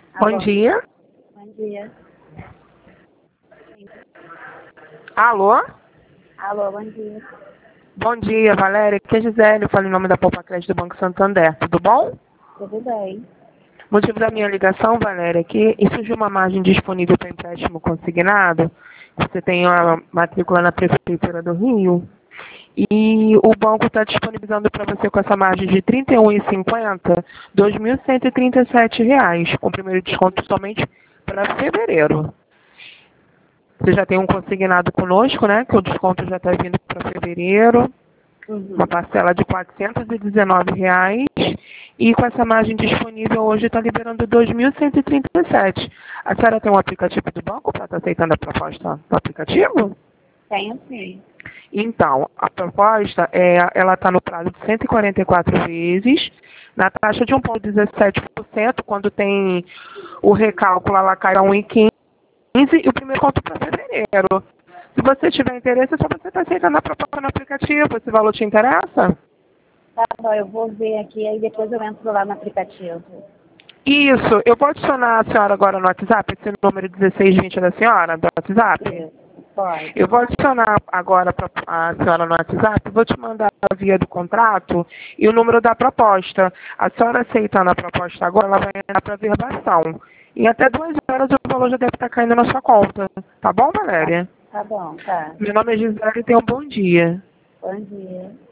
Bom Alô? dia. Bom dia. Alô? Alô, bom dia. Bom dia, Valéria. Aqui é a Gisele, eu falo em nome da Poupa Crédito do Banco Santander. Tudo bom? Tudo bem? O motivo da minha ligação, Valéria, é que surgiu uma margem disponível para empréstimo consignado. Você tem a matrícula na Prefeitura do Rio. E o banco está disponibilizando para você com essa margem de R$ 31,50, R$ 2.137, com o primeiro desconto somente para fevereiro. Você já tem um consignado conosco, né? Que o desconto já está vindo para fevereiro. Uma parcela de R$ 419. E com essa margem disponível hoje está liberando R$ 2.137. A senhora tem um aplicativo do banco para estar aceitando a proposta do aplicativo? Tenho sim. Então, a proposta, ela está no prazo de 144 vezes, na taxa de 1,17%, quando tem o recálculo, ela cai a 1,15%, e o primeiro conto para fevereiro. Se você tiver interesse, é só você estar aceitando a proposta no aplicativo. Esse valor te interessa? Tá bom, eu vou ver aqui, aí depois eu entro lá no aplicativo. Isso. Eu vou adicionar a senhora agora no WhatsApp, esse número 1620 da senhora, do WhatsApp? Isso, pode. Eu vou adicionar agora a senhora no WhatsApp, vou te mandar a via do contrato e o número da proposta. A senhora aceitando a proposta agora, ela vai entrar para verbação. Em até 2 horas o valor já deve estar caindo na sua conta. Tá bom, Valéria? Tá bom, tá. Meu nome é Gisele e tenha um bom dia. Bom dia.